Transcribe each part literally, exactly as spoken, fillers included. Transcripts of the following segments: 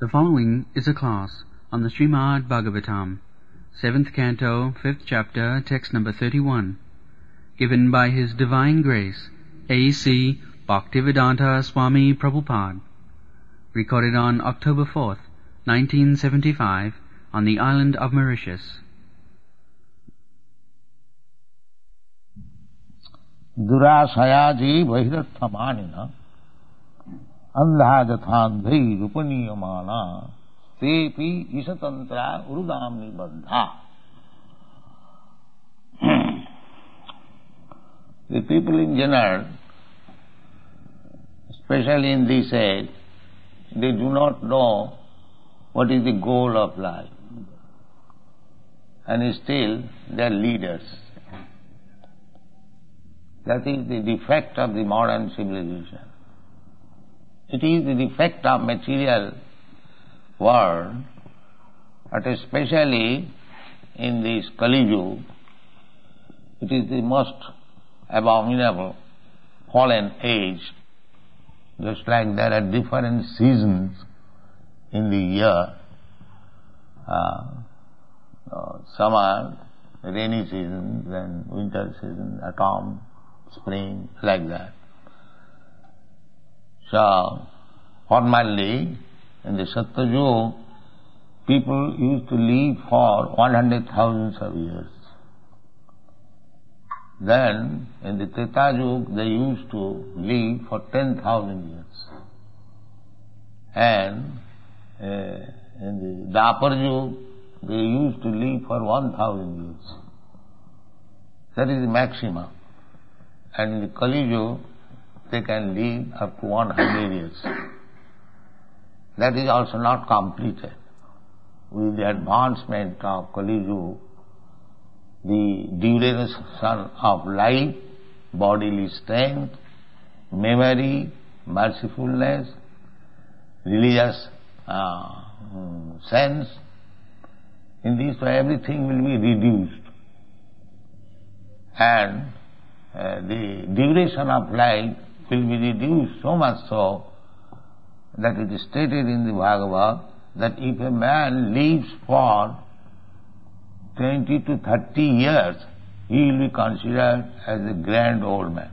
The following is a class on the Srimad Bhagavatam, seventh canto, fifth chapter, text number thirty-one, given by His Divine Grace, A C Bhaktivedanta Swami Prabhupada, recorded on October fourth, nineteen seventy-five, on the island of Mauritius. Durashayaji Vahirathamanina Andhajathandhai Rupaniyamana Tepi Isatantra Urudamni Bandha. The people in general, especially in this age, they do not know what is the goal of life, and still they are leaders. That is the defect of the modern civilization. It is the defect of material world, but especially in this Kali Yuga, it is the most abominable fallen age. Just like there are different seasons in the year, uh, uh, summer, rainy season, then winter season, autumn, spring, like that. So, formerly, in the Satyayuga, people used to live for one hundred thousands of years. Then, in the Treta Yuga, they used to live for ten thousand years. And uh, in the Dwapar Yuga, they used to live for one thousand years. That is the maximum. And in the Kali Yuga, they can live up to one hundred years. That is also not completed. With the advancement of Kali Yuga, the duration of life, bodily strength, memory, mercifulness, religious uh, sense, in this way everything will be reduced. And uh, the duration of life will be reduced so much so that it is stated in the Bhagavad that if a man lives for twenty to thirty years, he will be considered as a grand old man.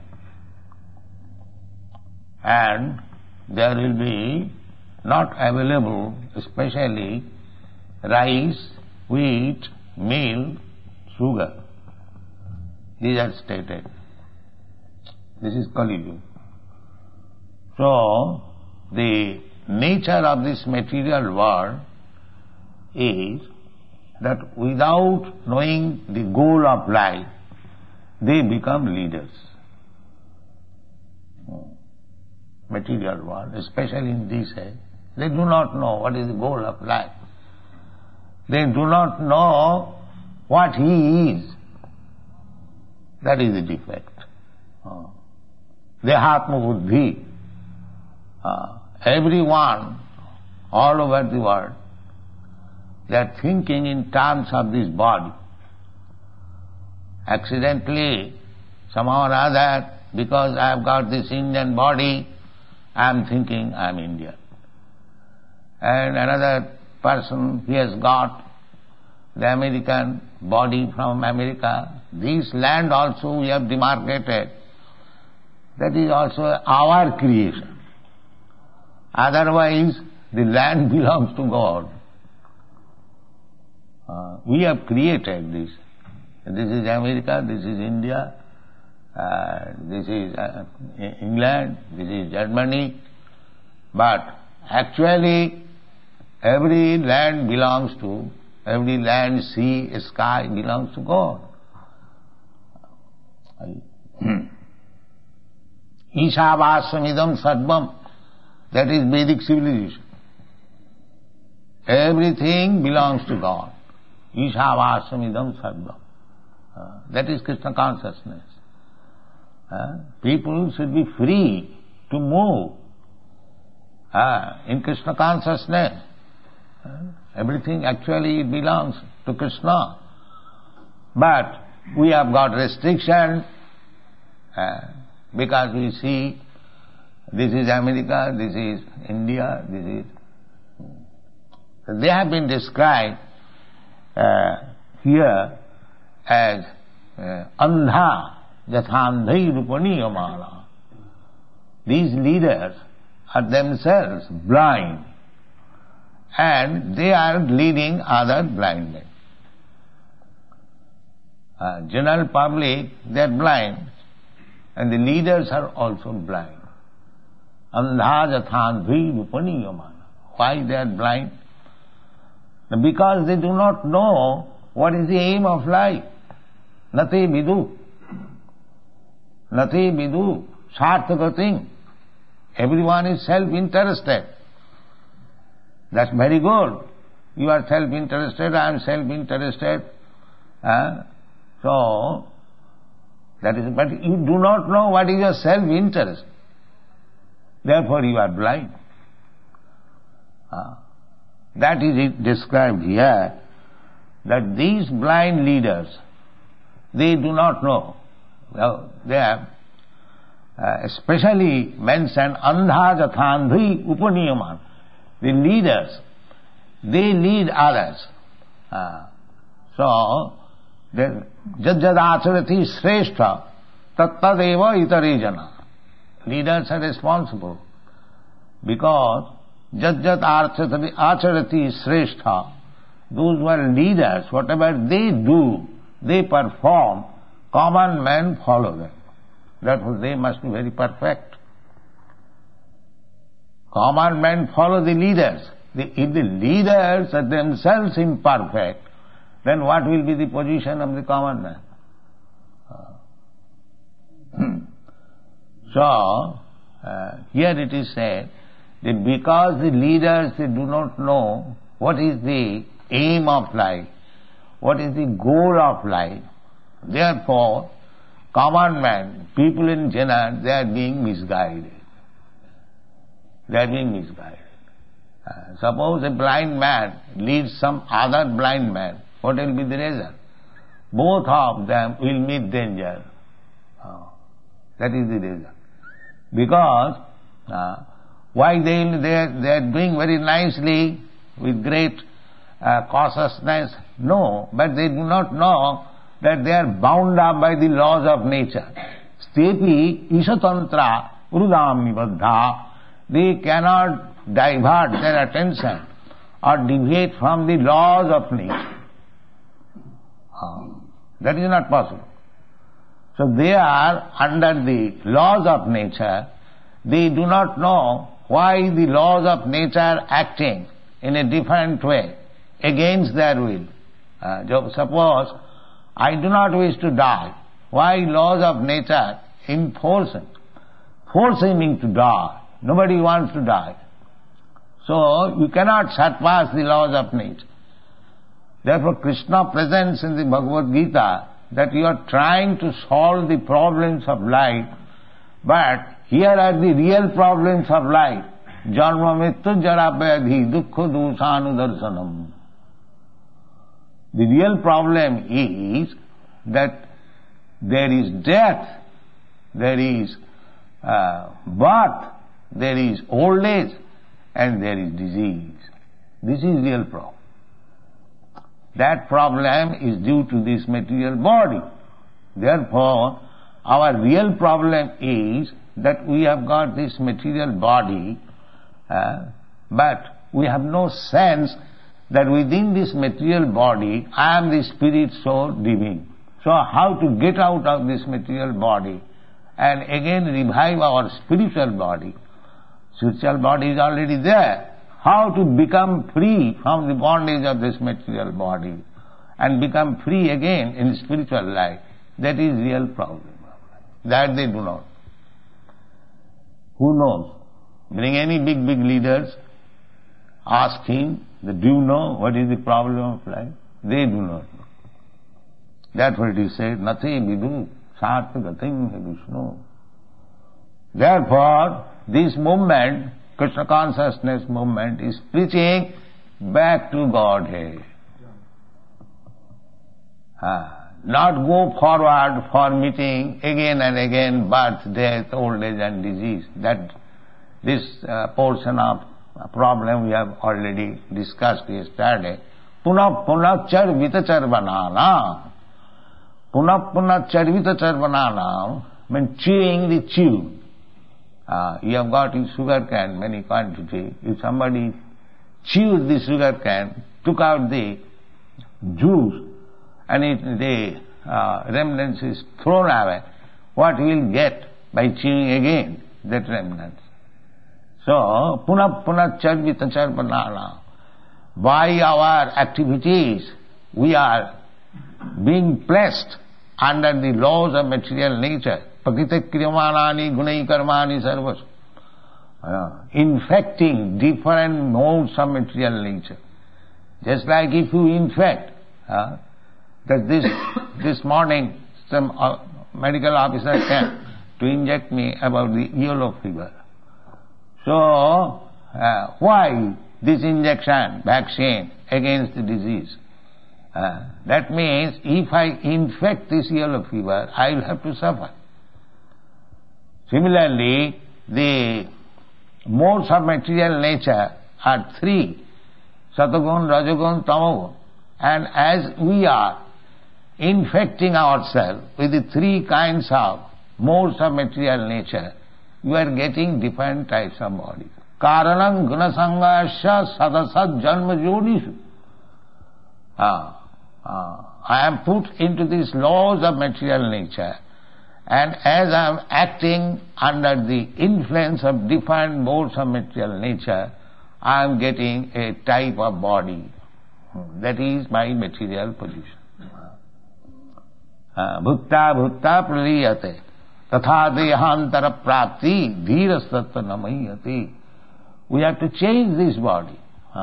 And there will be not available, especially rice, wheat, milk, sugar. These are stated. This is Kali Yuga. So, the nature of this material world is that without knowing the goal of life, they become leaders. Material world, especially in this age, they do not know what is the goal of life. They do not know what he is. That is the defect. Dehatma buddhi. Uh, everyone all over the world, they are thinking in terms of this body. Accidentally, somehow or other, because I have got this Indian body, I am thinking I am Indian. And another person, he has got the American body from America. This land also we have demarcated. That is also our creation. Otherwise, the land belongs to God. Uh, we have created this. This is America, this is India, uh, this is uh, England, this is Germany. But actually, every land belongs to, every land, sea, sky belongs to God. Ishavashamidam sarvam. That is Vedic civilization. Everything belongs to God. Ishavashamidam sarvam. Uh, that is Krishna consciousness. Uh, people should be free to move uh, in Krishna consciousness. Uh, everything actually belongs to Krishna. But we have got restriction uh, because we see this is America, this is India, this is They have been described uh, here as uh, andha yathandhai rupaniyamana. These leaders are themselves blind, and they are leading other blind men. Uh, general public, they are blind, and the leaders are also blind. Andha yathandhai rupaniyamana. Why they are blind? Because they do not know what is the aim of life. Nati vidu. Nati vidu. Sarthagating. Everyone is self-interested. That's very good. You are self-interested, I am self-interested. Uh, so, that is, but you do not know what is your self-interest. Therefore you are blind. Uh, that is it described here, that these blind leaders, they do not know. Well, they have uh, especially mentioned andha jathandhi upaniyaman. The leaders, they lead others. Uh, so, jad jad acharati shrestha tattadeva itare jana. Leaders are responsible because jad jad acharati shrestha, those who are leaders, whatever they do, they perform, common men follow them. Therefore they must be very perfect. Common men follow the leaders. The, if the leaders are themselves imperfect, then what will be the position of the common man? Uh, so, uh, here it is said that because the leaders, they do not know what is the aim of life, what is the goal of life, therefore, common man, people in general, they are being misguided. They are being misguided. Uh, suppose a blind man leads some other blind man, what will be the result? Both of them will meet danger. Uh, that is the result. Because uh, why they they are, they are doing very nicely with great uh, cautiousness? No, but they do not know that they are bound up by the laws of nature. Stepi ishatantra urudam nibaddha. They cannot divert their attention or deviate from the laws of nature. Uh, that is not possible. So they are under the laws of nature. They do not know why the laws of nature are acting in a different way, against their will. Uh, suppose I do not wish to die. Why laws of nature enforcing, forcing me to die? Nobody wants to die. So you cannot surpass the laws of nature. Therefore Krishna presents in the Bhagavad Gita that you are trying to solve the problems of life, but here are the real problems of life. Janma mrityu jara vyadhi dukkha dosanu darshanam. The real problem is that there is death, there is uh, birth, there is old age, and there is disease. This is real problem. That problem is due to this material body. Therefore, our real problem is that we have got this material body, uh, but we have no sense that within this material body, I am the spirit soul living. So how to get out of this material body and again revive our spiritual body? Spiritual body is already there. How to become free from the bondage of this material body and become free again in spiritual life? That is real problem. That they do not. Who knows? Bring any big, big leaders, ask him, do you know what is the problem of life? They do not know. Therefore it is said, Nati vidu sarthagatim he Vishnu. Therefore, this movement, Krishna consciousness movement, is preaching back to Godhead. Ah, not go forward for meeting again and again birth, death, old age and disease. That this uh, portion of a problem we have already discussed yesterday. Punah punah charvita charvanana. Punah punah charvita charvanana means chewing the chew. Uh, you have got in sugar cane many quantity. If somebody chewed the sugar cane, took out the juice, and it, the uh, remnants is thrown away, what he will get by chewing again that remnants? So, punah punah charvita charvanana. By our activities, we are being placed under the laws of material nature. Prakriti kriyamanani gunai karmani sarvas. Uh, infecting different modes of material nature. Just like if you infect, uh, that this this morning some uh, medical officer came to inject me about the yellow fever. So, uh, why this injection, vaccine against the disease? Uh, that means if I infect this yellow fever, I will have to suffer. Similarly, the modes of material nature are three: Satagun, Rajagun, Tamagun. And as we are infecting ourselves with the three kinds of modes of material nature, we are getting different types of bodies. Karanam gunasangasya sadasat janma jodishu. Ah, ah, I am put into these laws of material nature, and as I am acting under the influence of different modes of material nature, I am getting a type of body. That is my material position. Bhutta bhutta praliyate tatha dehantara prapti dhirasatta namayate. We have to change this body.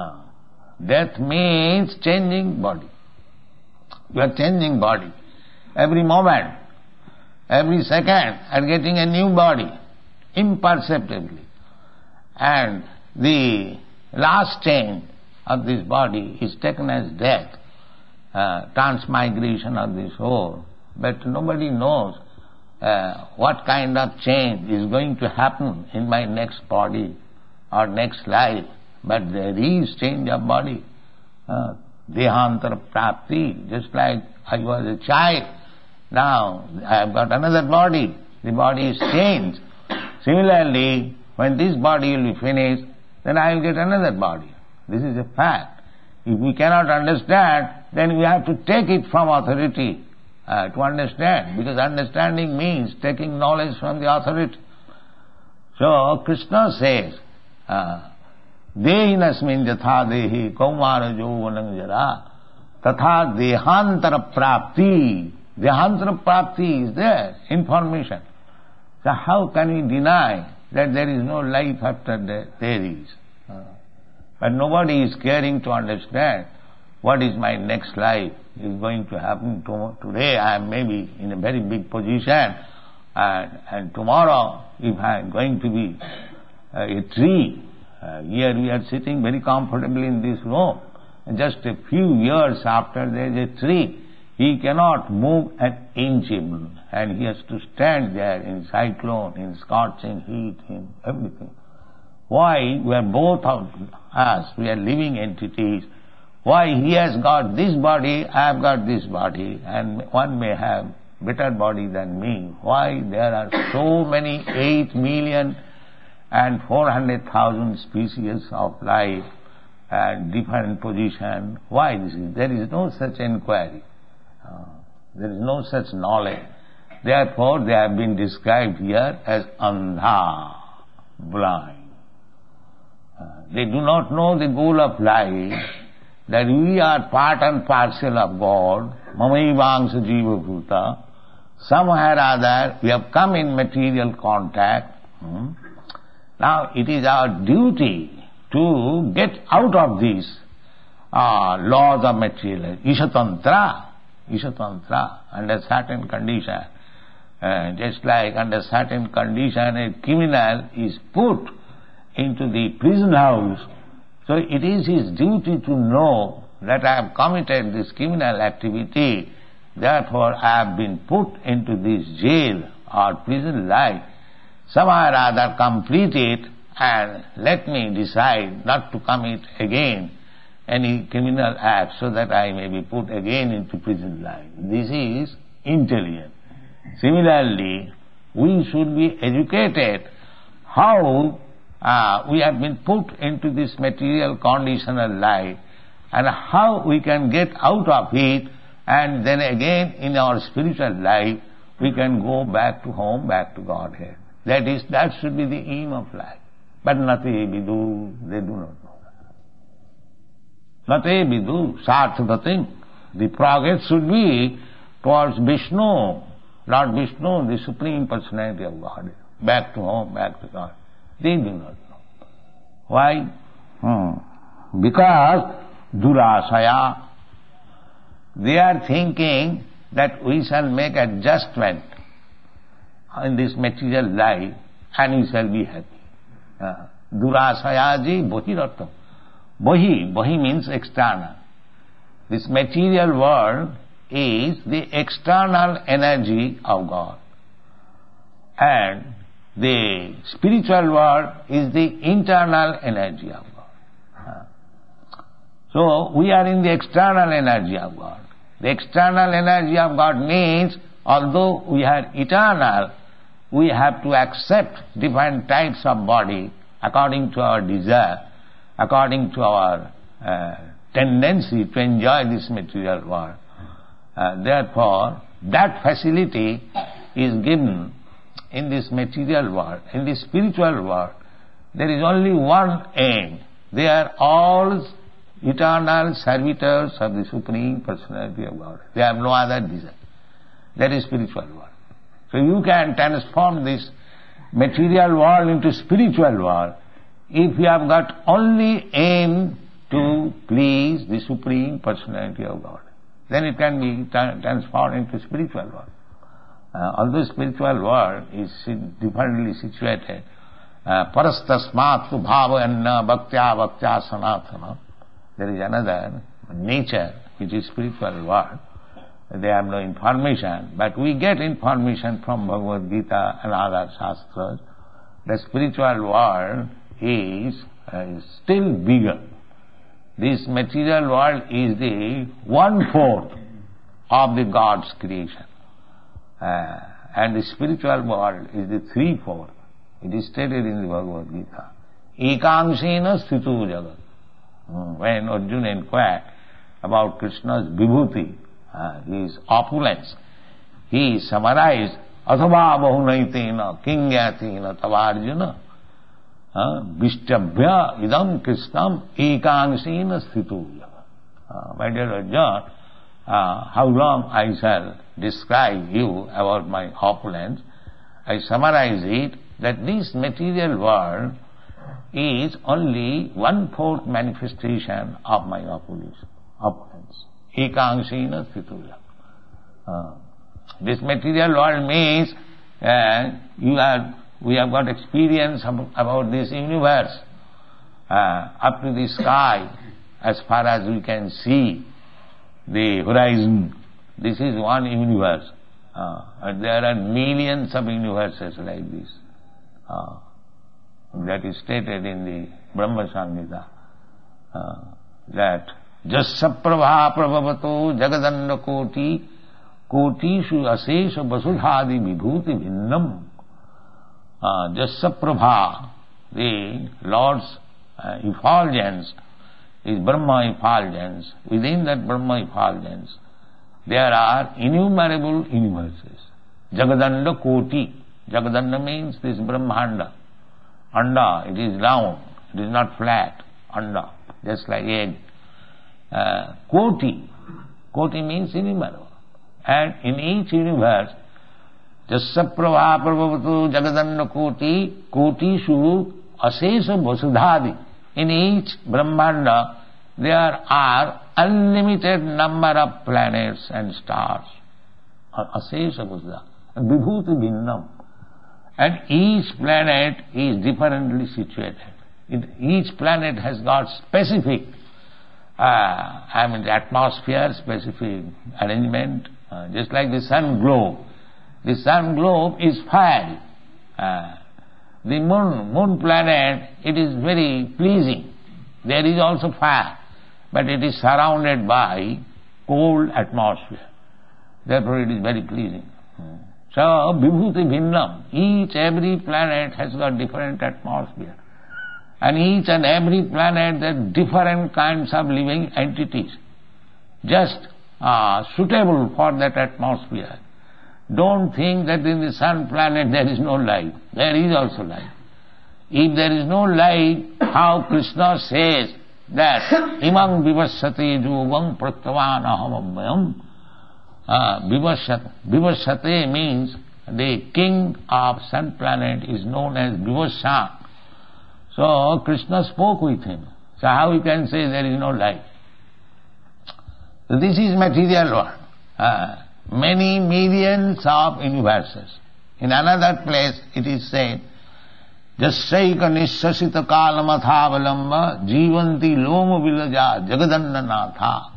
Death means changing body. We are changing body. Every moment, every second, are getting a new body, imperceptibly. And the last change of this body is taken as death, uh, transmigration of the soul. But nobody knows uh, what kind of change is going to happen in my next body or next life. But there is change of body. Uh, Dehantara prapti, just like I was a child, now I have got another body. The body is changed. Similarly, when this body will be finished, then I will get another body. This is a fact. If we cannot understand, then we have to take it from authority uh, to understand, because understanding means taking knowledge from the authority. So Krishna says, Dehinasmin jatha dehi kaumara jovanam jara tatha dehantara prapti. Dehantara prapti is there, information. So how can we deny that there is no life after death? There is. But nobody is caring to understand what is my next life is going to happen. Today I am maybe in a very big position, and, and tomorrow if I am going to be uh, a tree, uh, here we are sitting very comfortably in this room, and just a few years after there is a tree, he cannot move an inch even, and he has to stand there in cyclone, in scorching heat, in everything. Why? We are both of us, we are living entities. Why he has got this body, I have got this body, and one may have better body than me. Why? There are so many eight million and four hundred thousand species of life and different position. Why this is? There is no such inquiry. Uh, there is no such knowledge. Therefore, they have been described here as andha, blind. Uh, they do not know the goal of life, that we are part and parcel of God, mamaivangsha jiva bhuta. Somewhere or other we have come in material contact. Hmm? Now it is our duty to get out of these uh, laws of material, ishatantra, ishatantra, under certain condition. Uh, just like under certain condition a criminal is put into the prison house, so it is his duty to know that I have committed this criminal activity, therefore I have been put into this jail or prison life. Somehow or other complete it and let me decide not to commit again any criminal act so that I may be put again into prison life. This is intelligence. Similarly, we should be educated how uh, we have been put into this material conditional life and how we can get out of it, and then again in our spiritual life we can go back to home, back to Godhead. That is, that should be the aim of life. But nate vidu, they do not know that. Nate vidu, sarthadatim. The progress should be towards Vishnu, Lord Vishnu, the Supreme Personality of God. Back to home, back to God. They do not know. Why? Hmm. Because durasaya. They are thinking that we shall make adjustment in this material life and we shall be happy. Uh, Durasayaji Bohirartham. Bohi, Bohi means external. This material world is the external energy of God. And the spiritual world is the internal energy of God. Uh, so we are in the external energy of God. The external energy of God means, although we are eternal, we have to accept different types of body according to our desire, according to our uh, tendency to enjoy this material world. Uh, therefore, that facility is given in this material world. In this spiritual world, there is only one aim. They are all eternal servitors of the Supreme Personality of God. They have no other desire. That is spiritual world. So you can transform this material world into spiritual world if you have got only aim to please the Supreme Personality of God. Then it can be tra- transformed into spiritual world. Uh, although spiritual world is differently situated, parastasmat bhava anna bhaktya bhaktya sanatana. There is another nature which is spiritual world. They have no information, but we get information from Bhagavad Gita and other Shastras. The spiritual world is, uh, is still bigger. This material world is the one-fourth of the God's creation. Uh, and the spiritual world is the three-fourth. It is stated in the Bhagavad Gita. Ekangsena sthitu jagat. When Arjuna inquired about Krishna's vibhuti, uh, his opulence, he summarized, Athava bahunaitena kingyatena tavarjuna vishtabhya idam krishnam ekangsena sthitu jagat. Uh, my dear Arjuna, uh, how long I shall describe you about my opulence? I summarize it that this material world is only one-fourth manifestation of my opulence. Ekangsena sthitu. Uh, this material world means uh, you are, we have got experience of, about this universe uh, up to the sky as far as we can see the horizon. This is one universe. Uh, and there are millions of universes like this. Uh, that is stated in the Brahma Samhita, uh, that Jasya prabha prabhavato jagadanda koti kotishu asesha vasudhadi vibhuti bhinnam. Uh, Jasya prabha, the Lord's uh, effulgence, is Brahma effulgence. Within that Brahma effulgence, there are innumerable universes. Jagadanda koti. Jagadanda means this Brahmanda. Anda, it is round, it is not flat. Anda, just like egg. Uh, koti. Koti means innumerable. And in each universe, Jasya prabha prabhavatu jagadanda koti, kotishu asesa vasudhadi. In each Brahmanda, there are unlimited number of planets and stars. Asesa vasudhadi. Vibhuti bhinnam. And each planet is differently situated. It, each planet has got specific, uh, I mean, the atmosphere, specific arrangement, uh, just like the sun globe. The sun globe is fiery. Uh, The moon, moon planet, it is very pleasing. There is also fire, but it is surrounded by cold atmosphere. Therefore it is very pleasing. So, vibhuti bhinnam, each every planet has got different atmosphere. And each and every planet there are different kinds of living entities, just uh, suitable for that atmosphere. Don't think that in the sun planet there is no life. There is also life. If there is no life, how Krishna says that imam vivassate jogam pratyavan ahamabhyam. Uh, Vivasate. Vivasate means the king of sun planet is known as Vivasa. So Krishna spoke with him. So how you can say there is no life? So this is material world. Uh, many millions of universes. In another place it is said, Jasaika nishasita kalamathavalamba jivanti loma vilaja jagadannanatha.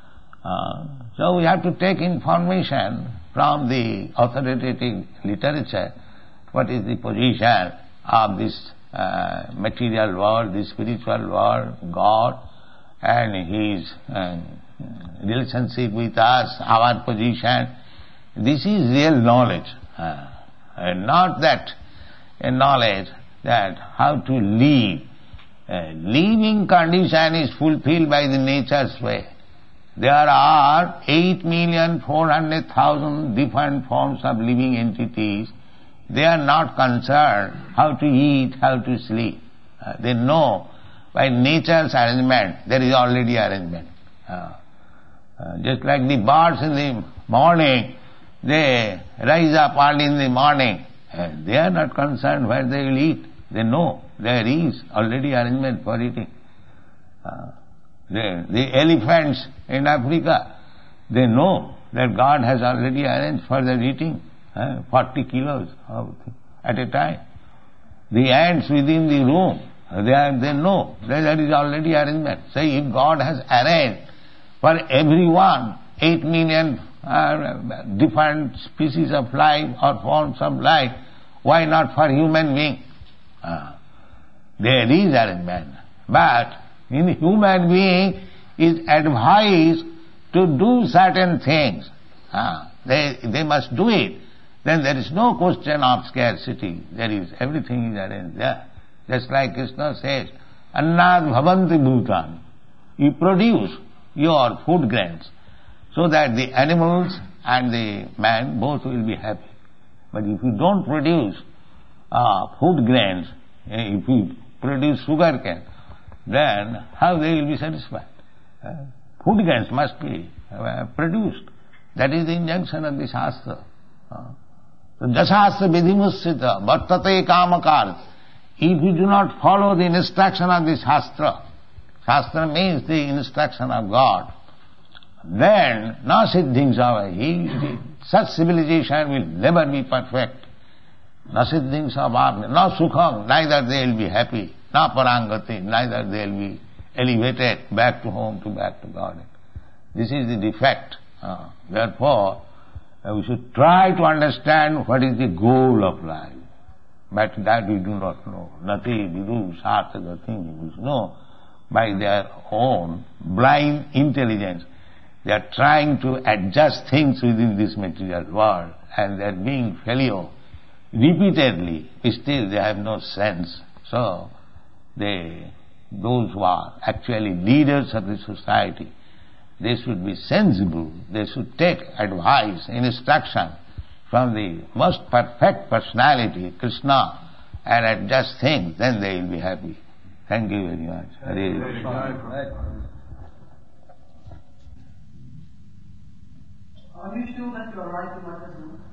Uh, so we have to take information from the authoritative literature, what is the position of this uh, material world, the spiritual world, God, and His uh, relationship with us, our position. This is real knowledge, uh, and not that uh, knowledge that how to live. Uh, living condition is fulfilled by the nature's way. There are eight million four hundred thousand different forms of living entities. They are not concerned how to eat, how to sleep. Uh, they know by nature's arrangement, there is already arrangement. Uh, uh, just like the birds in the morning, they rise up early in the morning. Uh, they are not concerned where they will eat. They know there is already arrangement for eating. Uh, The, the elephants in Africa, they know that God has already arranged for their eating, uh, forty kilos of, at a time. The ants within the room, they, are, they know that there is already arrangement. So if God has arranged for everyone eight million uh, different species of life or forms of life, why not for human being? Uh, there is arrangement. But in human being is advised to do certain things. Ah, they, they must do it. Then there is no question of scarcity. There is, everything is arranged there. Just like Krishna says, Annad bhavanti bhutan. You produce your food grains so that the animals and the man both will be happy. But if you don't produce uh, food grains, if you produce sugar cane, then how they will be satisfied? Uh, food grains must be uh, produced. That is the injunction of the Shastra. Uh, so, Jasastra vidhimussita vartate kamakar. If you do not follow the instruction of the Shastra, Shastra means the instruction of God, then na siddhing savahi, such civilization will never be perfect. Na siddhing savabhya, na sukham, neither they will be happy. Na parangati, neither they will be elevated back to home, to back to God. This is the defect. Uh, therefore, uh, we should try to understand what is the goal of life. But that we do not know. Nati vidu sarthaka things. No, by their own blind intelligence, they are trying to adjust things within this material world, and they are being failure repeatedly. Still, they have no sense. So, they, those who are actually leaders of the society, they should be sensible, they should take advice, instruction from the most perfect personality, Krishna, and adjust things, then they will be happy. Thank you very much. Hare Krishna. Are you sure that you are right what you're doing?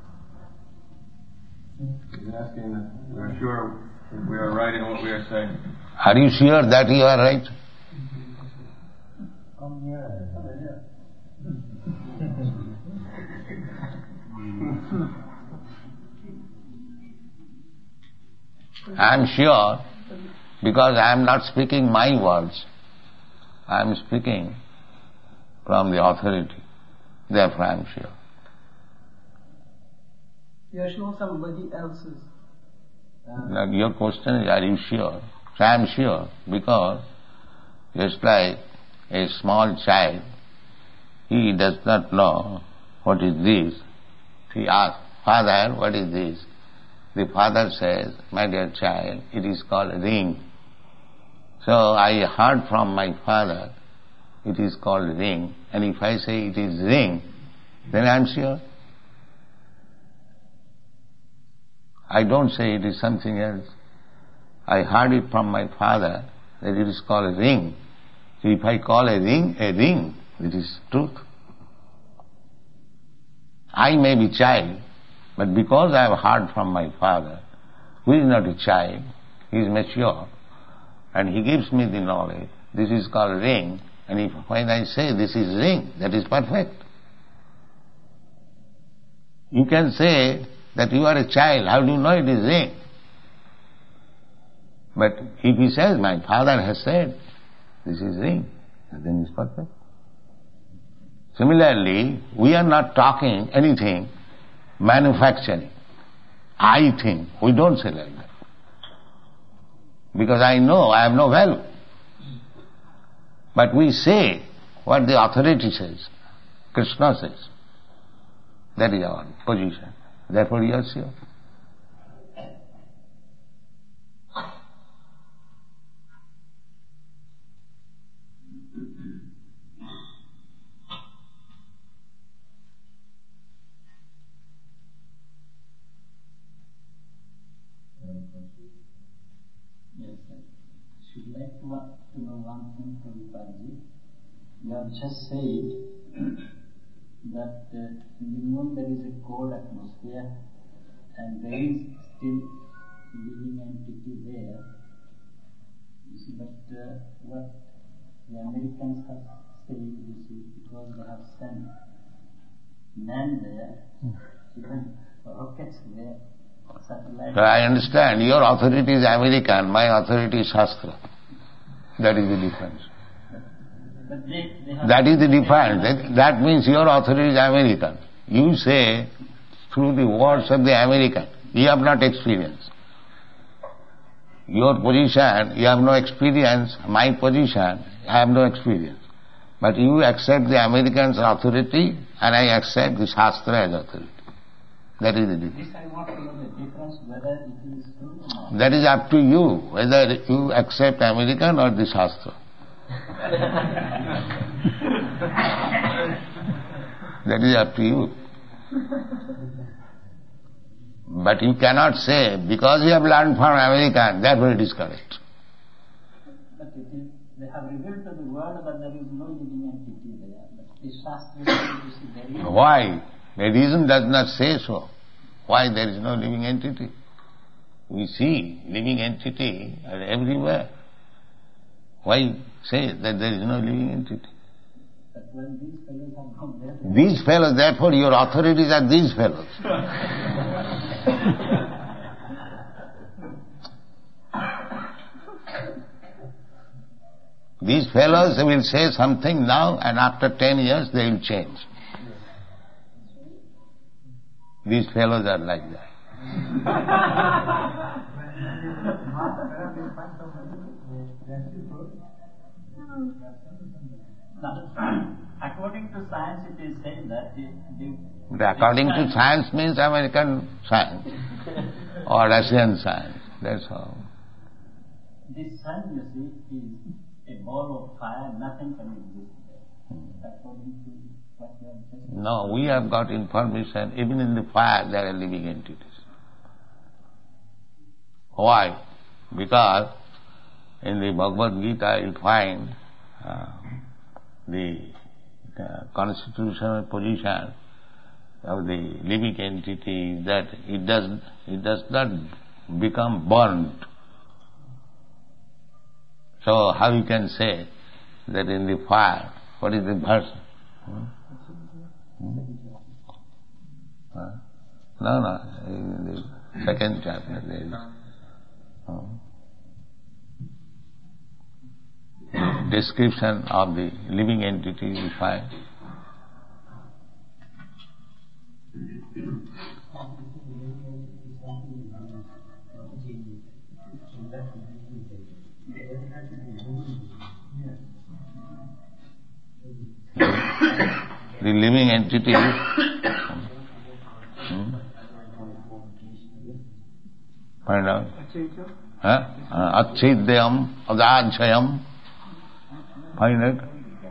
He's asking that we are sure we are right in what we are saying. Are you sure that you are right? Um, yeah. I am sure because I am not speaking my words. I am speaking from the authority. Therefore I am sure. You are sure somebody else's Now your question is, are you sure? So I am sure, because just like a small child, he does not know what is this. He asks, Father, what is this? The father says, my dear child, it is called a ring. So I heard from my father, it is called ring, and if I say it is ring, then I am sure. I don't say it is something else. I heard it from my father that it is called a ring. So if I call a ring a ring, it is truth. I may be child, but because I have heard from my father, who is not a child, he is mature, and he gives me the knowledge, this is called ring, and if when I say this is ring, that is perfect. You can say that you are a child, how do you know it is ring? But if he says, my father has said, this is ring, then it is perfect. Similarly, we are not talking anything manufacturing. I think. We don't say like that. Because I know I have no value. But we say what the authority says, Krishna says. That is our position. Therefore you are sure. Yes, sir. I should like to, to know one thing from Prabhuji. You have just said that uh, in the moon there is a cold atmosphere and there is still living entity there. You see, but uh, what the Americans have said, you see, because they have sent men there, even rockets there, satellites. So I understand, your authority is American, my authority is Shastra. That is the difference. But they, they have That is the difference. That, that means your authority is American. You say through the words of the American. You have not experienced. Your position, you have no experience. My position, I have no experience. But you accept the American's authority and I accept the Shastra as authority. That is the difference. This I want to know the difference, whether it is true or not. That is up to you, whether you accept American or the Shastra. That is up to you. But you cannot say, because you have learned from American, therefore it is correct. But it is, they have revealed to the world that there is no living entity there. But the Shastra says, you see, there is. Why? The reason does not say so. Why there is no living entity? We see living entity are everywhere. Why say that there is no living entity? But when these fellows have gone there, These fellows, therefore your authorities are these fellows. These fellows will say something now and after ten years they will change. These fellows are like that. now, according to science, it is said that the, the, But according to science means American science or Russian science. That's all. the sun, you see, is a ball of fire. Nothing can exist there. According to what you have just said. No, we have got information, even in the fire there are living entities. Why? Because in the Bhagavad Gita you find uh, the uh, constitutional position of the living entity that it does, it does not become burnt. So how you can say that in the fire, what is the verse? Hmm? Hmm? Huh? No, no, in the second chapter there is hmm, description of the living entity you find. The living entity. hmm? Find out. Huh? Uh, Achidhyam, Adajayam. Find it.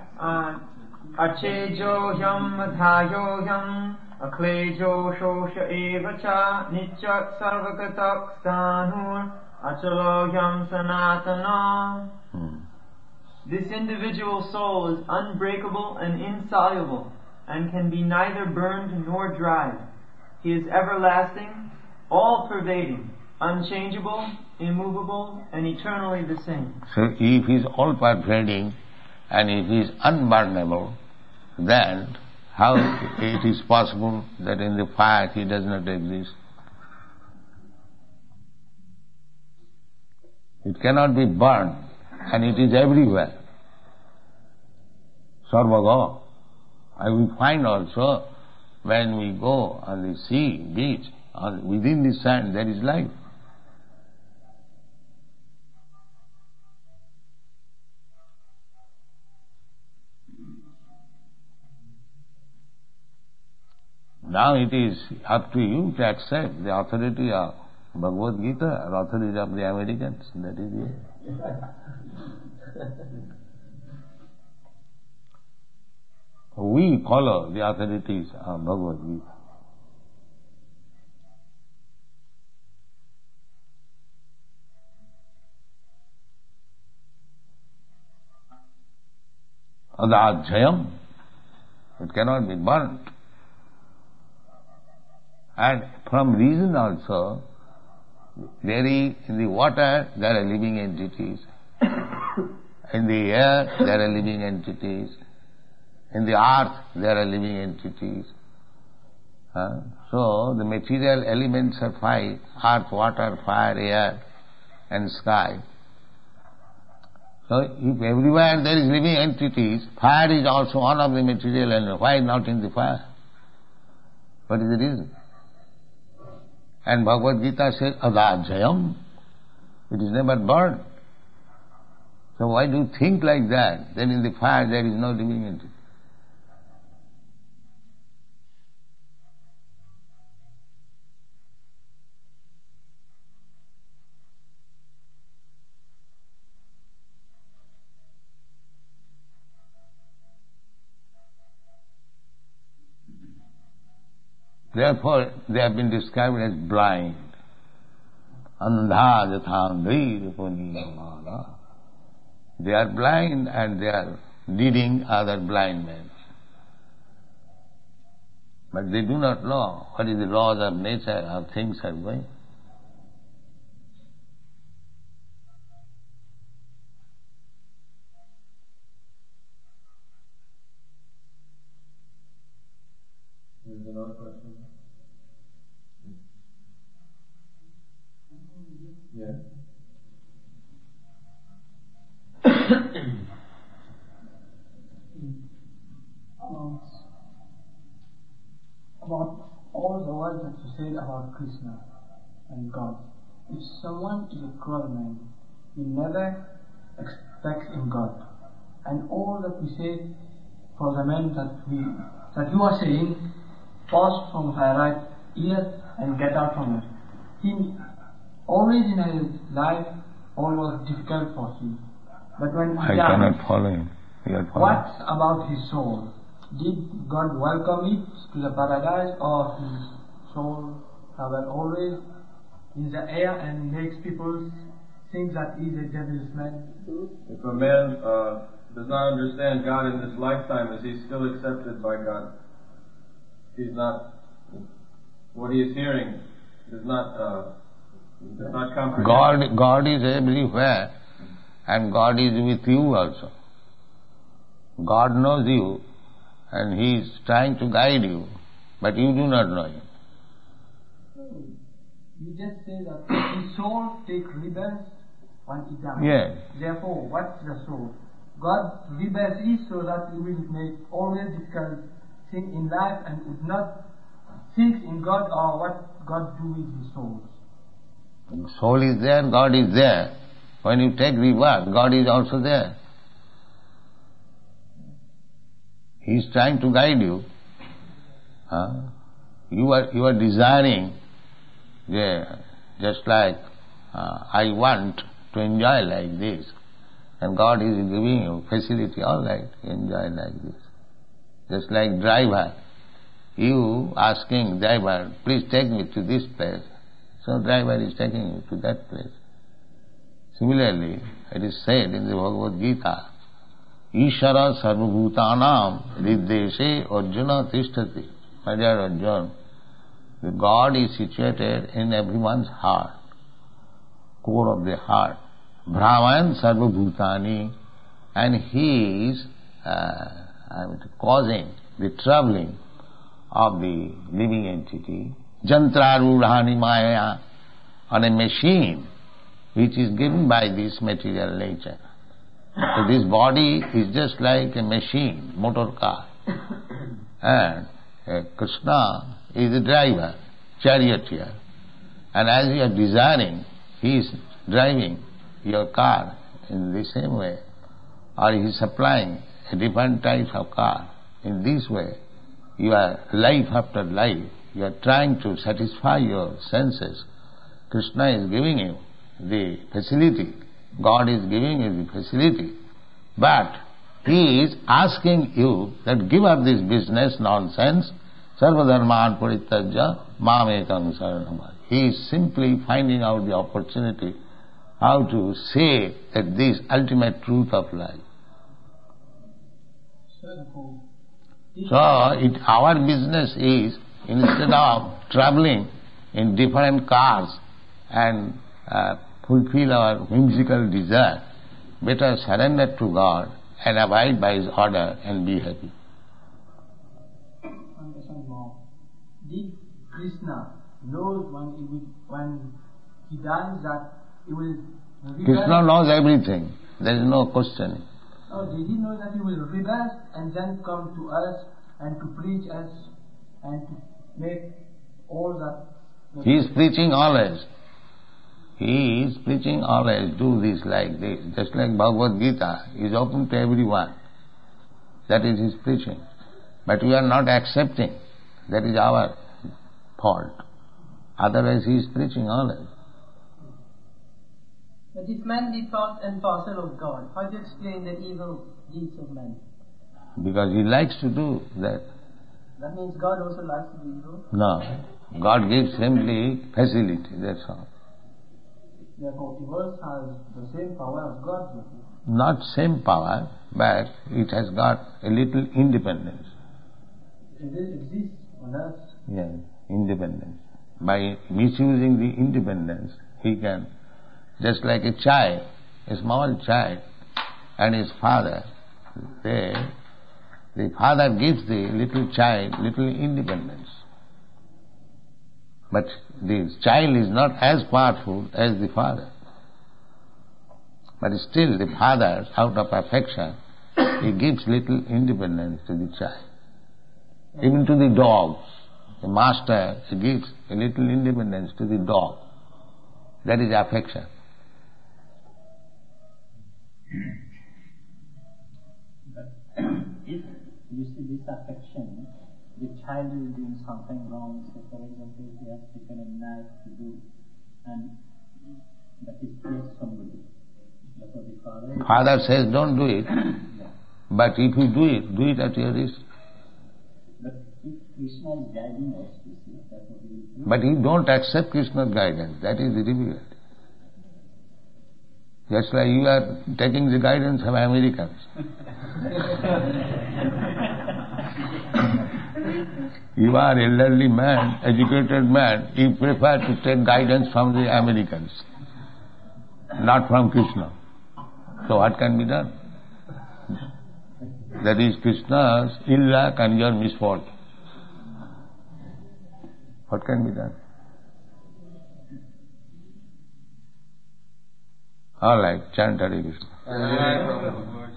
Achejohyam Adhayohyam Aklejo Shosha Evacha Nitya Sarvakatak Stanur Achalohyam Sanatana. Hmm. This individual soul is unbreakable and insoluble, and can be neither burned nor dried. He is everlasting, all-pervading, unchangeable, immovable, and eternally the same. So if he is all-pervading and if he is unburnable, then how it is possible that in the fire he does not exist? It cannot be burned, and it is everywhere. Sarvaga. And we find also when we go on the sea, beach, or within the sand, there is life. Now it is up to you to accept the authority of Bhagavad Gita or authority of the Americans. That is it. We follow the authorities of Bhagavad Gita. Adajayam, it cannot be burnt. And from reason also, there is, in the water there are living entities, in the air there are living entities, in the earth there are living entities. Uh, so the material elements are five: earth, water, fire, air and sky. So if everywhere there is living entities, fire is also one of the material elements. Why not in the fire? What is the reason? And Bhagavad Gita says, Adajayam. It is never burned. So why do you think like that? Then in the fire there is no living entity. Therefore, they have been described as blind. Andha jathandri rupani. They are blind and they are leading other blind men. But they do not know what is the laws of nature, how things are going. Is there another question? Yeah. about, about all the words that you said about Krishna and God. If someone is a cruel man, he never expects in God. And all that we say for the men that we that you are saying, pass from her right ear and get out from it. He always in his life all was difficult for him. But when he I died, cannot follow him. what about his soul? Did God welcome it to the paradise, or his soul travel always in the air and makes people think that he is a devil's man? If a man uh, does not understand God in this lifetime, is he still accepted by God? He's not. What he is hearing is not. Uh, does not comprehend. God, God is everywhere, and God is with you also. God knows you, and He is trying to guide you, but you do not know Him. You just say that his soul take rebirth when he dies. Yes. Therefore, what's the soul? God rebirth is so that he will make always difficult thing in life and would not think in God or what God do with his soul. Soul is there, God is there, When you take rebirth, God is also there. He is trying to guide you. Huh? You are you are desiring, yeah, just like uh, I want to enjoy like this, and God is giving you facility. All right, enjoy like this. Just like driver, you asking driver, please take me to this place. So driver is taking you to that place. Similarly, it is said in the Bhagavad Gita, Ishara sarvabhutanam riddeshe arjuna tishtati. My dear Arjuna, the God is situated in everyone's heart, core of the heart. Brahman sarvabhutani, and He is uh, causing the troubling of the living entity. Jantrarudhani maya, on a machine which is given by this material nature. So this body is just like a machine, motor car. And uh, Krishna is the driver, charioteer. And as you are desiring, he is driving your car in the same way. Or he is supplying a different type of car. In this way, you are life after life, you are trying to satisfy your senses. Krishna is giving you the facility. God is giving you the facility. But He is asking you that give up this business nonsense. Sarvadharman parityajya mamekam saranam. He is simply finding out the opportunity how to say that this ultimate truth of life. So it, our business is, instead of traveling in different cars and uh, fulfill our whimsical desire, better surrender to God and abide by His order and be happy. Did Krishna knows when he will, when he dies that he will rebel? Krishna knows everything. There is no question. Oh, did he know that he will rebel and then come to us and to preach us and to make all that? He is preaching always. He is preaching always, do this like this. Just like Bhagavad Gita is open to everyone. That is his preaching. But we are not accepting. That is our fault. Otherwise he is preaching always. But if man be part and parcel of God, how do you explain the evil deeds of man? Because he likes to do that. That means God also likes to do evil? No. God gives simply facility, that's all. Therefore, evil has the same power as God. Not same power, but it has got a little independence. It exists on us. Yes, independence. By misusing the independence, he can, just like a child, a small child, and his father, they, the father gives the little child little independence. But the child is not as powerful as the father. But still the father, out of affection, he gives little independence to the child. Even to the dogs, the master he gives a little independence to the dog. That is affection. But if you see this affection, the child is doing something wrong, so for example, he has taken a knife to do, and that is kills somebody. Therefore the father... Father says, don't do it. Yeah. But if you do it, do it at your risk. But if Krishna is guiding us, you see, that's what we will do. But you don't accept Krishna's guidance. That is the difficulty. Just like you are taking the guidance of Americans. You are elderly man, educated man, you prefer to take guidance from the Americans, not from Krishna. So what can be done? That is Krishna's ill luck and your misfortune. What can be done? All right, chant Hare Krishna.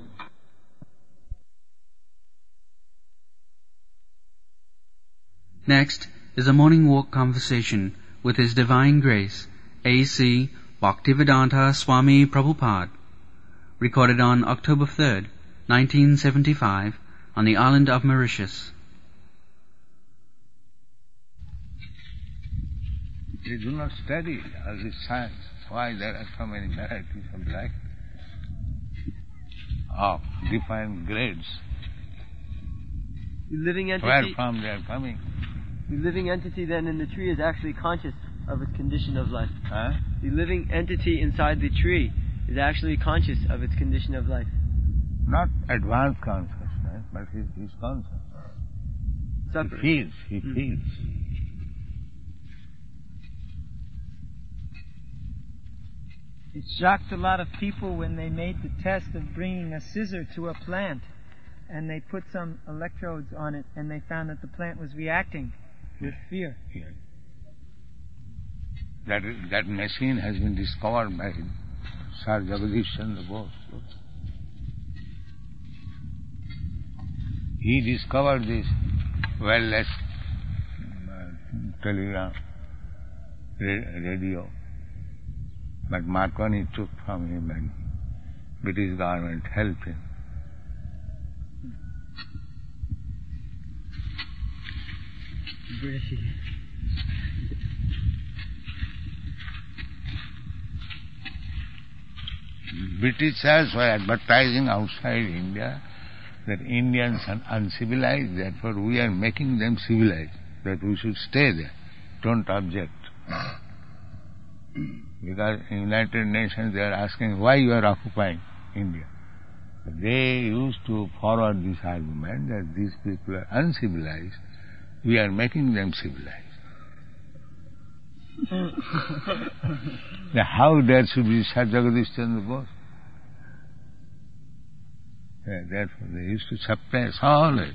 Next is a morning walk conversation with His Divine Grace, A C Bhaktivedanta Swami Prabhupada. Recorded on October third, nineteen seventy-five, on the island of Mauritius. They do not study all this science. Why there are so many varieties of light, of different grades. The living entity, Where from they are coming? the living entity then in the tree is actually conscious of its condition of life. Huh? The living entity inside the tree is actually conscious of its condition of life. Not advanced consciousness, but he is conscious. Separate. He feels, he Hmm. feels. It shocked a lot of people when they made the test of bringing a scissor to a plant and they put some electrodes on it and they found that the plant was reacting with fear. Yes. That, that machine has been discovered by Sir Jagadish Chandra Bose. He discovered this wireless uh, telegram ra- radio, but Marconi took from him and British government helped him. Britishers were advertising outside India that Indians are uncivilized, therefore we are making them civilized, that we should stay there, don't object. Because in United Nations they are asking why you are occupying India. They used to forward this argument that these people are uncivilized, we are making them civilized. Now how there should be Sir Jagadish Chandra Bose? Yeah, therefore they used to suppress all it.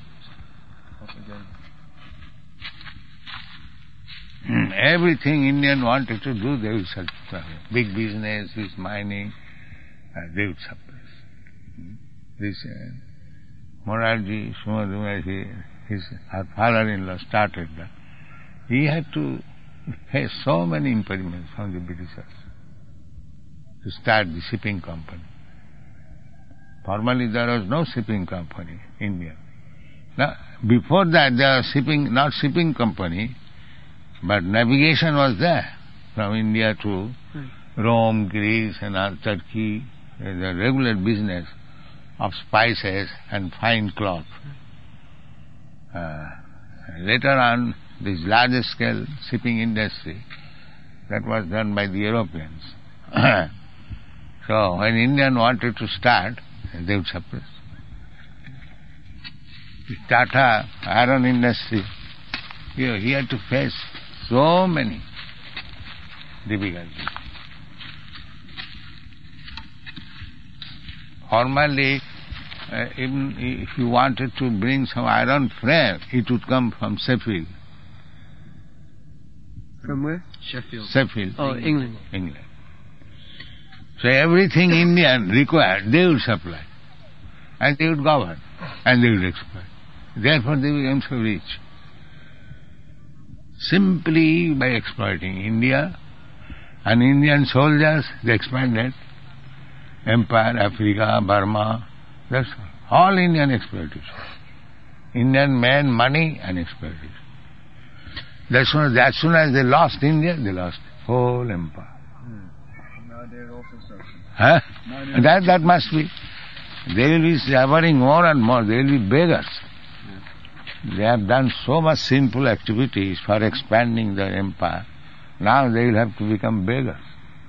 Everything Indian wanted to do, they would suppress. Big business, this mining, uh, they would suppress. This uh, Morarji, Sumadhumaji, his our father-in-law started that. He had to face so many impediments from the Britishers to start the shipping company. Formerly there was no shipping company in India. Now, before that there was shipping, not shipping company, but navigation was there from India to Rome, Greece and all, Turkey. There is a regular business of spices and fine cloth. Uh, later on, this larger scale shipping industry, that was done by the Europeans. So when Indian wanted to start, they would suppress. The Tata iron industry, he, he had to face so many difficulties. Formerly, uh, even if you wanted to bring some iron frame, it would come from Sheffield. From where? Sheffield. Sheffield. Oh, England. England. So everything Indian required, they would supply. And they would govern. And they would exploit. Therefore they became so rich. Simply by exploiting India and Indian soldiers, they expanded Empire, Africa, Burma, that's all. All Indian exploitation. Indian men, money and exploitation. As soon as, as soon as they lost India, they lost whole empire. Now they're also suffering. Huh? That, that must be. They will be suffering more and more. They will be beggars. They have done so much sinful activities for expanding their empire. Now they will have to become beggars.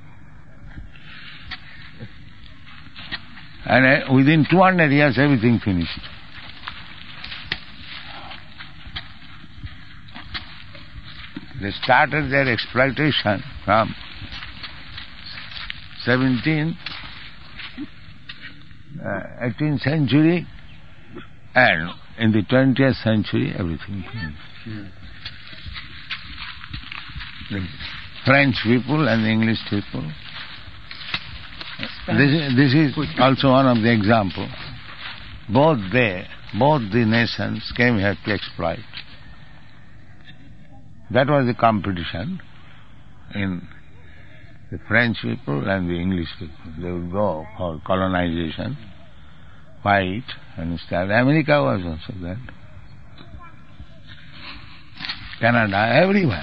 And uh, within two hundred years, everything finished. They started their exploitation from seventeenth, uh, eighteenth century, and in the twentieth century, everything finished. Mm. The French people and the English people. This is, this is also one of the examples. Both they, both the nations came here to exploit. That was the competition in the French people and the English people. They would go for colonization, fight, and stuff. America was also there. Canada, everywhere.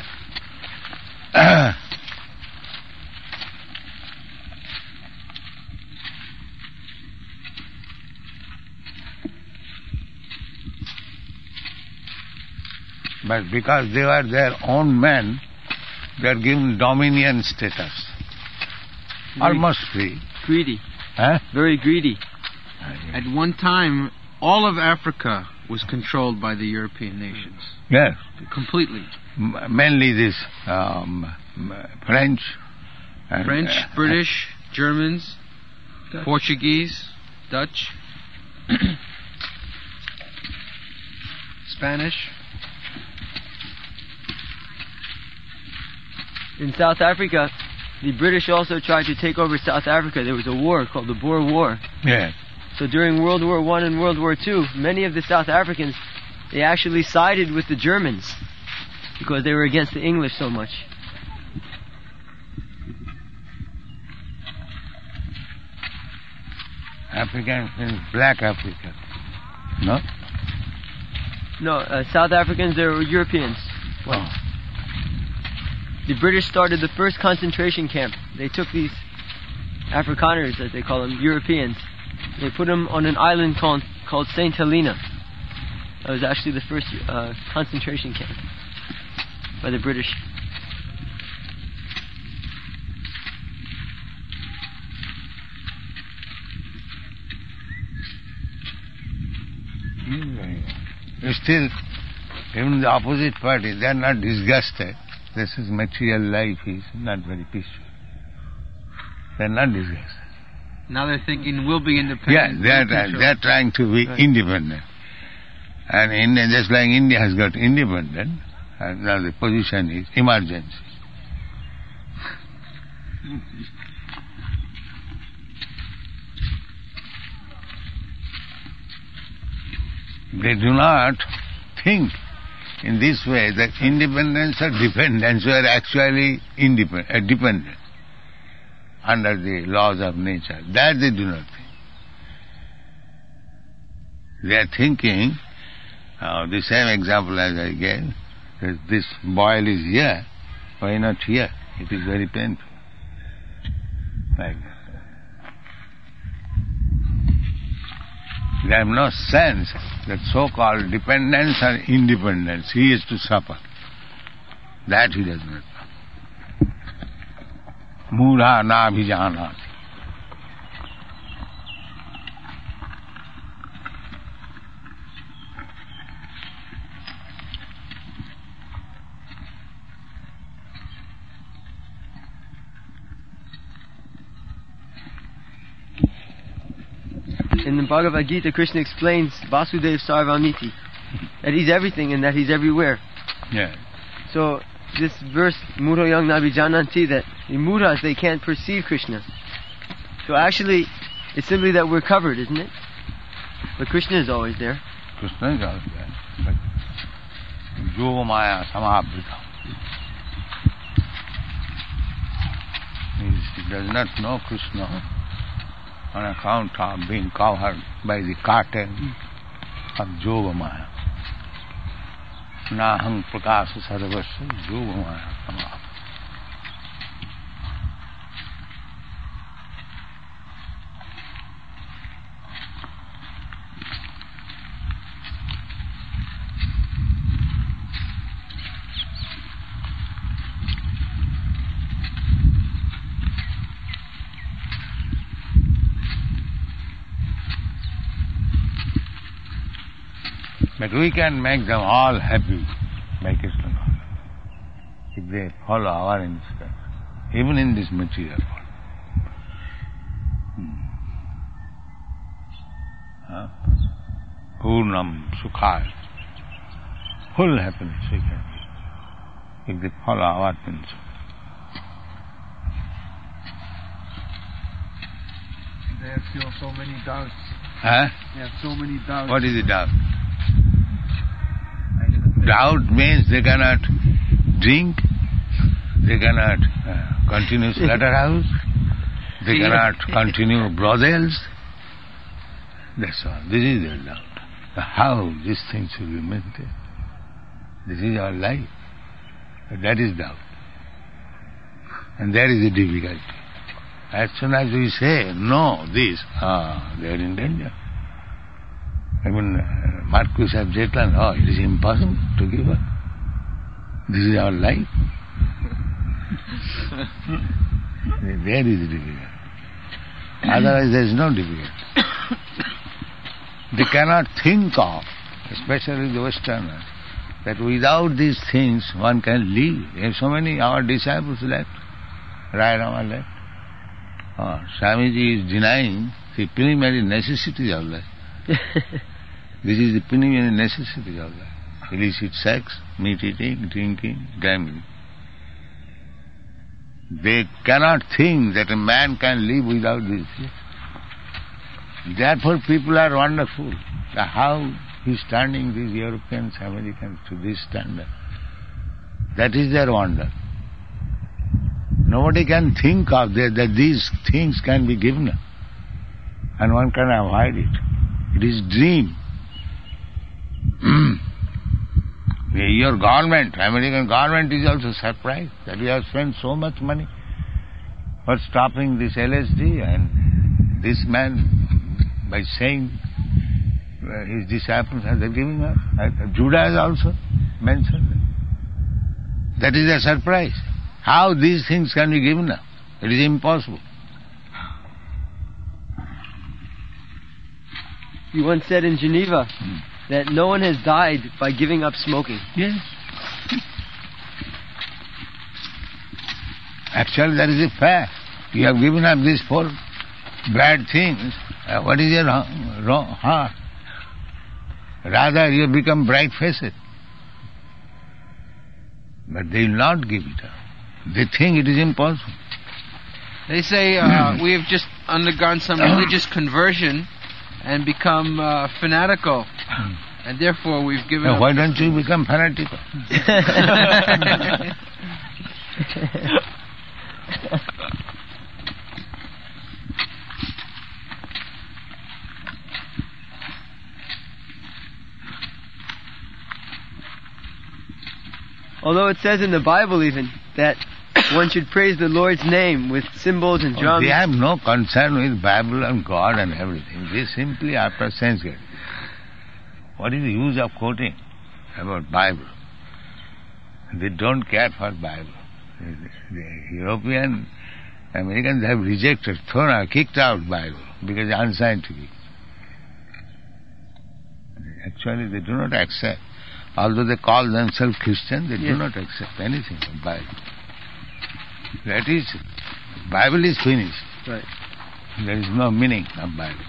But because they were their own men, they are given dominion status. Very almost free. Greedy. Huh? Very greedy. At one time, all of Africa was controlled by the European nations. Yes. Completely. M- mainly this um, French. And, French, uh, British, Germans, Dutch. Portuguese, Dutch, Spanish. In South Africa, the British also tried to take over South Africa. There was a war called the Boer War. Yes. So during World War One and World War Two, many of the South Africans, they actually sided with the Germans because they were against the English so much. Africans means black Africa. No? No, uh, South Africans, they were Europeans. Oh. The British started the first concentration camp. They took these Afrikaners, as they call them, Europeans. They put them on an island called, called Saint Helena. That was actually the first uh, concentration camp by the British. Still, even the opposite party, they are not disgusted. This is material life is not very peaceful. They are not disgusted. Now they're thinking we'll be Yeah, independent. they are, we'll control. they are trying to be Right. independent. And India, just like India has got independent, and now the position is emergency. They do not think in this way that independence or dependence were actually independent, uh, dependent under the laws of nature. That they do not think. They are thinking, uh, the same example as I gave, that this boil is here, why not here? It is very painful. Like that. They have no sense that so-called dependence and independence, he is to suffer. That he does not know. Mudha na bhijanati. In the Bhagavad Gita, Krishna explains Vasudeva Sarvamiti, that he's everything and that he's everywhere. Yeah. So this verse, Mudho Yang Nabijananti, that the Mudhas, they can't perceive Krishna. So actually, it's simply that we're covered, isn't it? But Krishna is always there. Krishna is always there. But Yoga Maya Samabrita. He does not know Krishna on account of being covered by the curtain of Yoga Maya. Nahang prakasa sarvasya Yoga Maya Samabrita. But we can make them all happy by Krishna knowledge, if they follow our instructions, even in this material world. Hmm. Huh? Purnam Sukhaya. Full happiness we can give, if they follow our principles. They have still so many doubts. Huh? They have so many doubts. What is the doubt? Doubt means they cannot drink, they cannot uh, continue slaughterhouse. They cannot continue brothels. That's all. This is their doubt. How these things will be maintained? This is our life. That is doubt. And that is the difficulty. As soon as we say, no, this, ah, they are in danger. I mean, uh, Marquis of Zetland, oh, it is impossible to give up. This is our life. There is the difficulty. Otherwise there is no difficulty. They cannot think of, especially the Westerners, that without these things one can live. There are so many our disciples left, Rai Rama left. Oh, Swamiji is denying the preliminary necessities of life. This is the preliminary necessities of life. Illicit sex, meat eating, drinking, gambling. They cannot think that a man can live without these things. Therefore people are wonderful. How he is turning these Europeans, Americans to this standard. That is their wonder. Nobody can think of that, that these things can be given and one can avoid it. It is dream. Your government, American government is also surprised that we have spent so much money for stopping this L S D, and this man, by saying uh, his disciples are giving up. Uh, Judas also mentioned that. That is a surprise. How these things can be given up? It is impossible. You once said in Geneva hmm. that no one has died by giving up smoking. Yes. Actually, that is a fact. You have given up these four bad things. Uh, what is your wrong, wrong heart? Rather, you have become bright-faced. But they will not give it up. They think it is impossible. They say uh, we have just undergone some religious conversion and become uh, fanatical, and therefore we've given now up. Why don't you become fanatical? Although it says in the Bible even that one should praise the Lord's name with cymbals and drums. Oh, they have no concern with Bible and God and everything. They simply after sense getting. What is the use of quoting about Bible? They don't care for Bible. The European Americans have rejected, thrown out, kicked out Bible because it's unscientific. Actually they do not accept. Although they call themselves Christians, they yes. do not accept anything from Bible. That is, Bible is finished. Right. There is no meaning of Bible.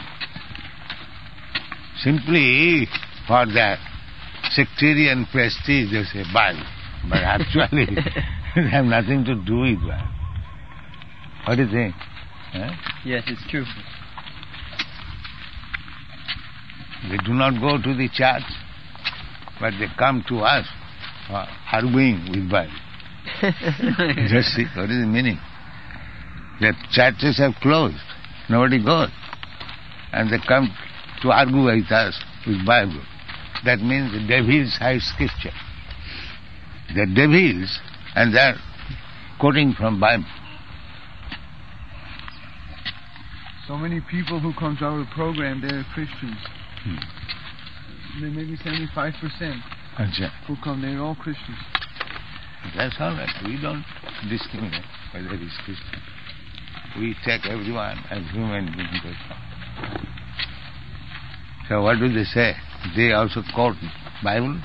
Simply for that sectarian prestige they say Bible. But actually they have nothing to do with Bible. What do you think? Huh? Yes, it's true. They do not go to the church, but they come to us uh, arguing with Bible. Just see, what is the meaning? The churches have closed. Nobody goes. And they come to argue with us with Bible. That means the devils hide scripture. They're devils and they're quoting from Bible. So many people who come to our program, they're Christians. Hmm. They maybe seventy-five percent Achha. who come, they're all Christians. That's all right. We don't discriminate whether it is Christian. We take everyone as human beings. So what do they say? They also quote Bible?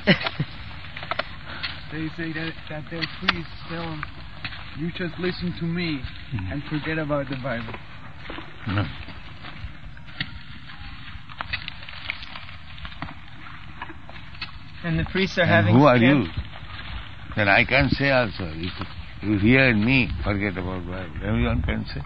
They say that, that their priests tell them, you just listen to me mm-hmm. and forget about the Bible. No. And the priests are and having... who are you? Then I can say also, if you hear me, forget about Bible. Everyone can say.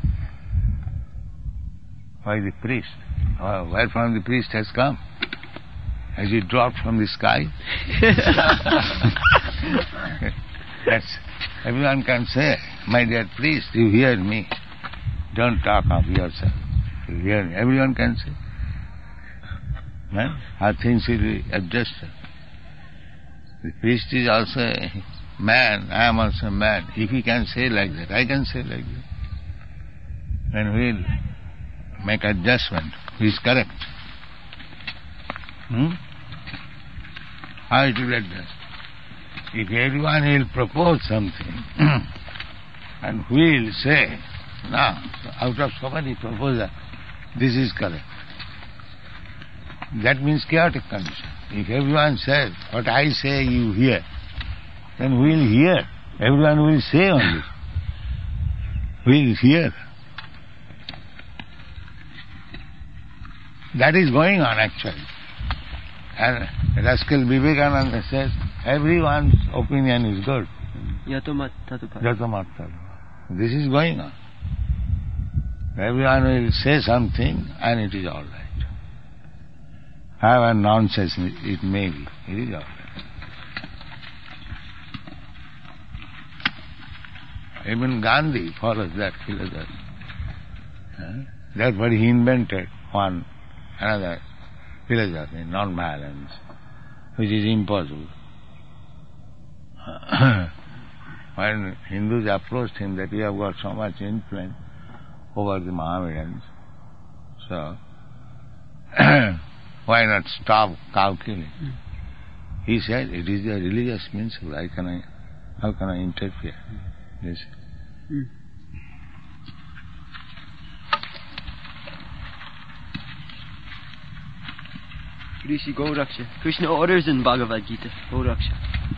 Why the priest? Uh, where from the priest has come? Has he dropped from the sky? That's, everyone can say. my dear priest, you hear me. Don't talk of yourself. You hear me. Everyone can say. Man, how things will be adjusted. The priest is also a man, I am also a man. If he can say like that, I can say like that. Then we'll make adjustment. Who is correct? Hmm? How it will adjust? If everyone will propose something, and we will say, now, out of so many proposals, this is correct. That means chaotic condition. If everyone says, what I say you hear, then we will hear. Everyone will say only. We will hear. That is going on actually. And Rascal Vivekananda says, everyone's opinion is good. Yatomat Tatupa. Yatomat Tatupa. This is going on. Everyone will say something and it is all right. However nonsense it may be, it is all right. Even Gandhi follows that philosophy. Huh? Therefore he invented one another philosophy, non-violence, which is impossible. When Hindus approached him that we have got so much influence over the Mohammedans, so why not stop cow killing? Mm. He said, it is a religious principle, I can I, how can I interfere? Mm. Yes. Mm. Rishi Gauraksha. Krishna orders in Bhagavad Gita, Gauraksha.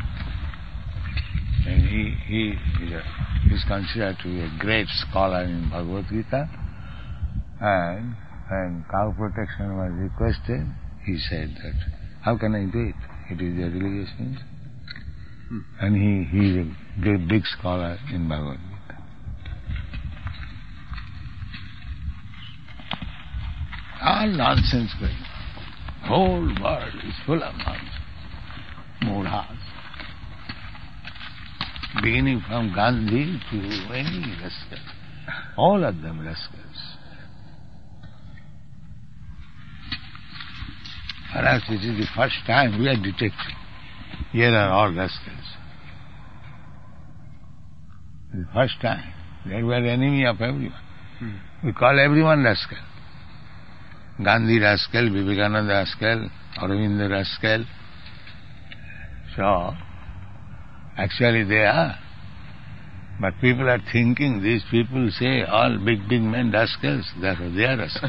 And he, he is, a, is considered to be a great scholar in Bhagavad Gita. And when cow protection was requested, he said that, how can I do it? It is a religious means. Hmm. And he, he is a great big scholar in Bhagavad Gita. All nonsense going on. Whole world is full of nonsense. Mudhas. Beginning from Gandhi to any rascal. All of them rascals. Perhaps it is the first time we are detecting. Here are all rascals. The first time. They were enemy of everyone. Hmm. We call everyone rascal. Gandhi rascal, Vivekananda rascal, Aurobindo rascal. So, actually they are. But people are thinking, these people say all big, big men rascals, therefore they are rascals.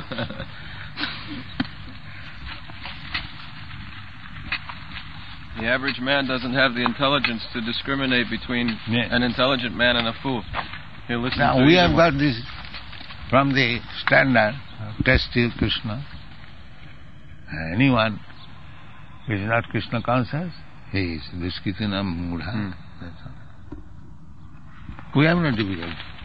The average man doesn't have the intelligence to discriminate between yes. an intelligent man and a fool. He'll listen now to we have one. got this from the standard test is Krishna. Anyone who is not Krishna conscious, he is Duskitinam Mudha. Hmm. That's all. We have no difficulty.